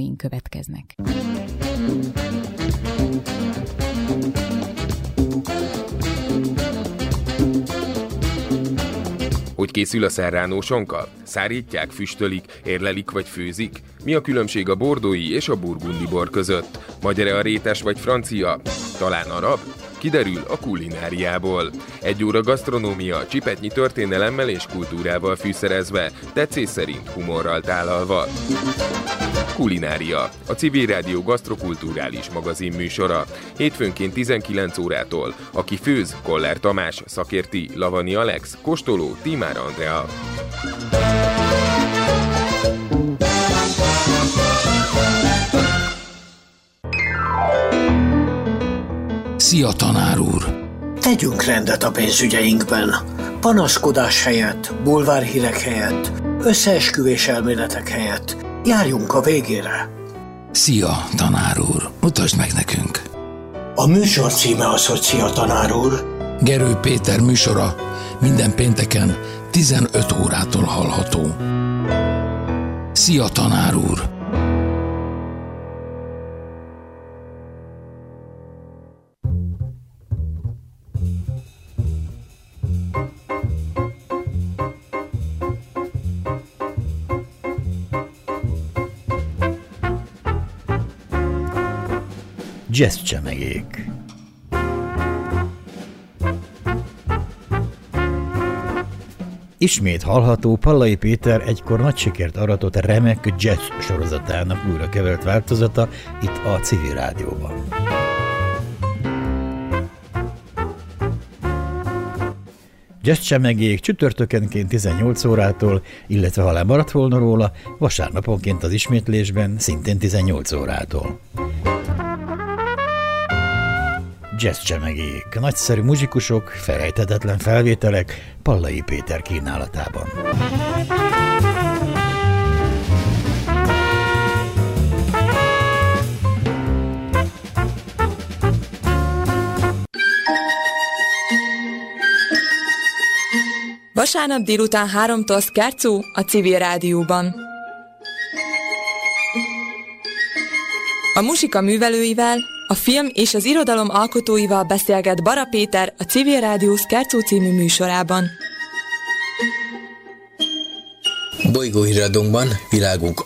programjaink következnek. Hogy készül a serrano sonka? Szárítják, füstölik, érlelik vagy főzik? Mi a különbség a bordói és a burgundi bor között? Magyar-e a rétes vagy francia? Talán arab? Kiderül a kulináriából. 1 óra gasztronómia, csipetnyi történelemmel és kultúrával fűszerezve, tetszés szerint humorral tálalva. Kulinária, a Civil Rádió gasztrokulturális magazin műsora. Hétfőnként 19 órától. Aki főz, Koller Tamás, szakérti, Lavani Alex, kóstoló, Tímár Andrea. Szia, tanár úr! Tegyünk rendet a pénzügyeinkben. Panaszkodás helyett, bulvárhírek helyett, összeesküvés elméletek helyett. Járjunk a végére. Szia, tanár úr! Mutasd meg nekünk! A műsor címe az, hogy Szia, tanár úr. Gerő Péter műsora minden pénteken 15 órától hallható. Szia, tanár úr! Jazzcsemegék. Ismét hallható Pallai Péter egykor nagy sikert aratott remek jazz sorozatának újra kevert változata itt a Civil Rádióban. Jazzcsemegék csütörtökenként 18 órától, illetve ha lemaradt volna róla, vasárnaponként az ismétlésben szintén 18 órától. Jazzcsemegék, nagyszerű muzsikusok, felejthetetlen felvételek Pallai Péter kínálatában. Vasárnap délután 3-tól Scherzo a Civil Rádióban. A muzsika művelőivel, a film és az irodalom alkotóival beszélget Bara Péter a Civil Rádió Scherzo című műsorában. Bolygóhíradónkban világunk